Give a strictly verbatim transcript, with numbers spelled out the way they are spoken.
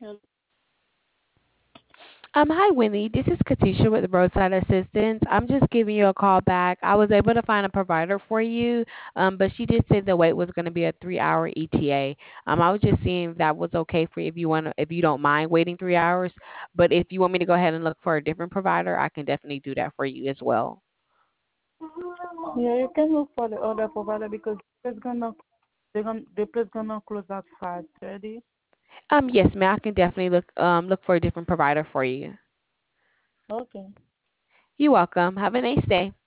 Um, hi, Winnie. This is Katisha with the Roadside Assistance. I'm just giving you a call back. I was able to find a provider for you, um, but she did say the wait was going to be a three-hour E T A. Um, I was just seeing if that was okay for you, if you want to, if you don't mind waiting three hours. But if you want me to go ahead and look for a different provider, I can definitely do that for you as well. Yeah, you can look for the other provider because it's gonna they're gonna the place gonna close at five thirty. Um, yes, ma'am. I can definitely look um look for a different provider for you. Okay. You're welcome. Have a nice day.